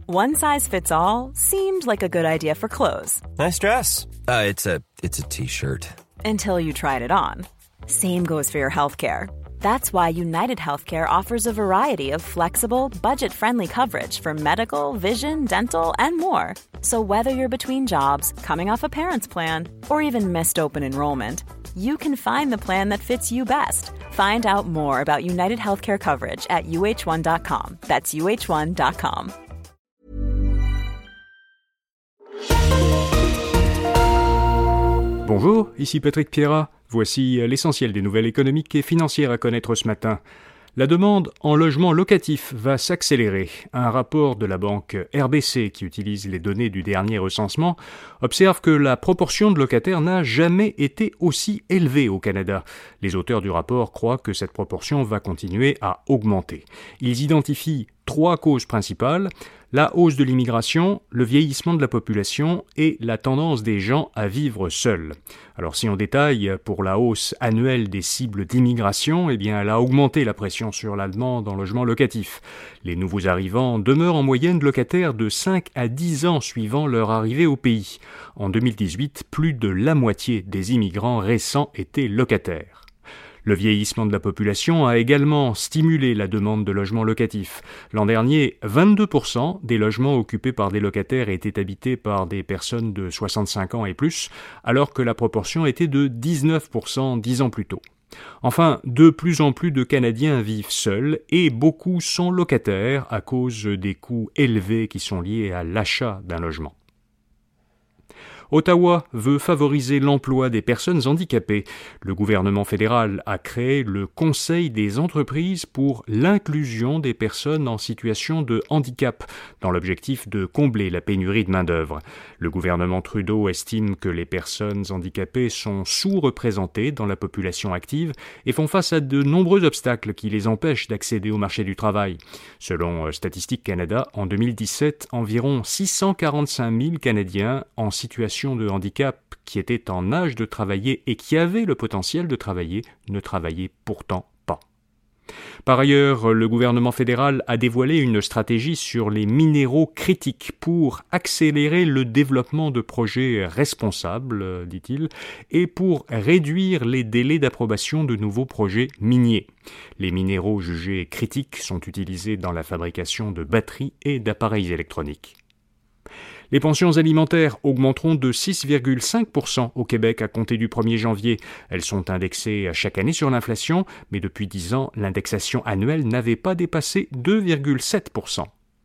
One size fits all seemed like a good idea for clothes. Nice dress. It's a t-shirt. Until you tried it on. Same goes for your healthcare. That's why United Healthcare offers a variety of flexible, budget-friendly coverage for medical, vision, dental, and more. So whether you're between jobs, coming off a parent's plan, or even missed open enrollment, you can find the plan that fits you best. Find out more about United Healthcare coverage at uh1.com. That's uh1.com. Bonjour, ici Patrick Pierrat. Voici l'essentiel des nouvelles économiques et financières à connaître ce matin. La demande en logement locatif va s'accélérer. Un rapport de la banque RBC, qui utilise les données du dernier recensement, observe que la proportion de locataires n'a jamais été aussi élevée au Canada. Les auteurs du rapport croient que cette proportion va continuer à augmenter. Ils identifient 3 causes principales: la hausse de l'immigration, le vieillissement de la population et la tendance des gens à vivre seuls. Alors si on détaille, pour la hausse annuelle des cibles d'immigration, elle a augmenté la pression sur la demande en logement locatif. Les nouveaux arrivants demeurent en moyenne locataires de 5 à 10 ans suivant leur arrivée au pays. En 2018, plus de la moitié des immigrants récents étaient locataires. Le vieillissement de la population a également stimulé la demande de logements locatifs. L'an dernier, 22% des logements occupés par des locataires étaient habités par des personnes de 65 ans et plus, alors que la proportion était de 19% 10 ans plus tôt. Enfin, de plus en plus de Canadiens vivent seuls et beaucoup sont locataires à cause des coûts élevés qui sont liés à l'achat d'un logement. Ottawa veut favoriser l'emploi des personnes handicapées. Le gouvernement fédéral a créé le Conseil des entreprises pour l'inclusion des personnes en situation de handicap, dans l'objectif de combler la pénurie de main-d'œuvre. Le gouvernement Trudeau estime que les personnes handicapées sont sous-représentées dans la population active et font face à de nombreux obstacles qui les empêchent d'accéder au marché du travail. Selon Statistique Canada, en 2017, environ 645 000 Canadiens en situation de handicap qui étaient en âge de travailler et qui avaient le potentiel de travailler ne travaillaient pourtant pas. Par ailleurs, le gouvernement fédéral a dévoilé une stratégie sur les minéraux critiques pour accélérer le développement de projets responsables, dit-il, et pour réduire les délais d'approbation de nouveaux projets miniers. Les minéraux jugés critiques sont utilisés dans la fabrication de batteries et d'appareils électroniques. Les pensions alimentaires augmenteront de 6,5% au Québec à compter du 1er janvier. Elles sont indexées chaque année sur l'inflation, mais depuis 10 ans, l'indexation annuelle n'avait pas dépassé 2,7%.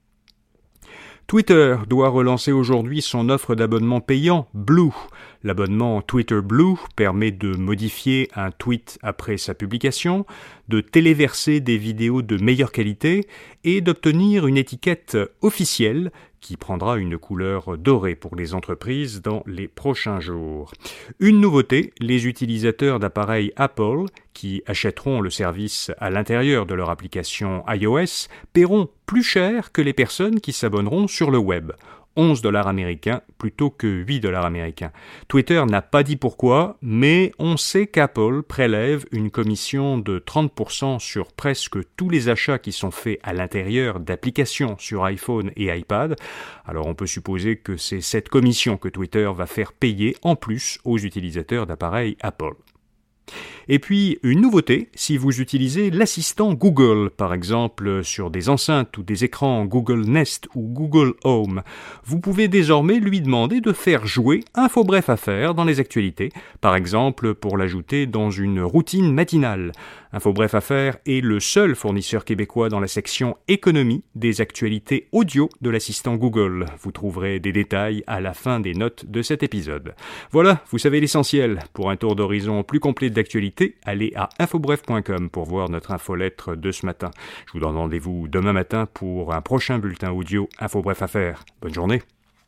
Twitter doit relancer aujourd'hui son offre d'abonnement payant Blue. L'abonnement Twitter Blue permet de modifier un tweet après sa publication, de téléverser des vidéos de meilleure qualité et d'obtenir une étiquette officielle qui prendra une couleur dorée pour les entreprises dans les prochains jours. Une nouveauté, les utilisateurs d'appareils Apple qui achèteront le service à l'intérieur de leur application iOS paieront plus cher que les personnes qui s'abonneront sur le web. 11 $ américains plutôt que 8 $ américains. Twitter n'a pas dit pourquoi, mais on sait qu'Apple prélève une commission de 30% sur presque tous les achats qui sont faits à l'intérieur d'applications sur iPhone et iPad. Alors on peut supposer que c'est cette commission que Twitter va faire payer en plus aux utilisateurs d'appareils Apple. Et puis, une nouveauté, si vous utilisez l'assistant Google, par exemple sur des enceintes ou des écrans Google Nest ou Google Home, vous pouvez désormais lui demander de faire jouer Infobref Affaires dans les actualités, par exemple pour l'ajouter dans une routine matinale. Infobref Affaires est le seul fournisseur québécois dans la section économie des actualités audio de l'assistant Google. Vous trouverez des détails à la fin des notes de cet épisode. Voilà, vous savez l'essentiel. Pour un tour d'horizon plus complet d'actualité, allez à infobref.com pour voir notre infolettre de ce matin. Je vous donne rendez-vous demain matin pour un prochain bulletin audio Infobref Affaires. Bonne journée.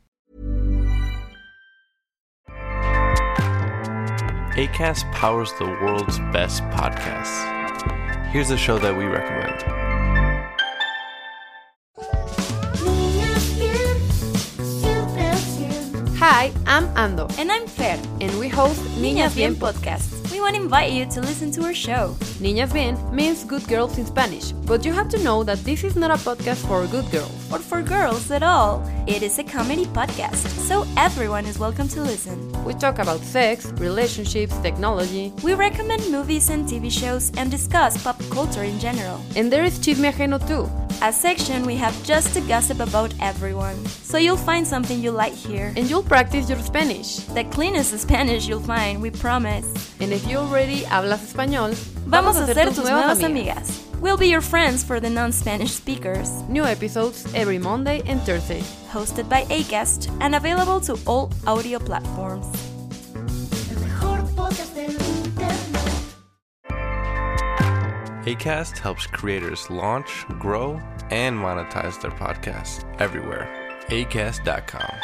Acast powers the world's best podcasts. Here's a show that we recommend. Hi, I'm Ando. And I'm Fer. And we host Niñas Bien Podcast. we want to invite you to listen to our show. Niñas Bien means good girls in Spanish, but you have to know that this is not a podcast for good girls. Or for girls at all. It is a comedy podcast, so everyone is welcome to listen. We talk about sex, relationships, technology. We recommend movies and TV shows and discuss pop culture in general. And there is Chisme Ajeno too. A section we have just to gossip about everyone. So you'll find something you like here. And you'll practice your Spanish. The cleanest Spanish you'll find, we promise. And if you already hablas español, vamos a ser tus nuevas amigas. We'll be your friends for the non-Spanish speakers. New episodes every Monday and Thursday. Hosted by Acast and available to all audio platforms. Acast helps creators launch, grow, and monetize their podcasts everywhere. Acast.com.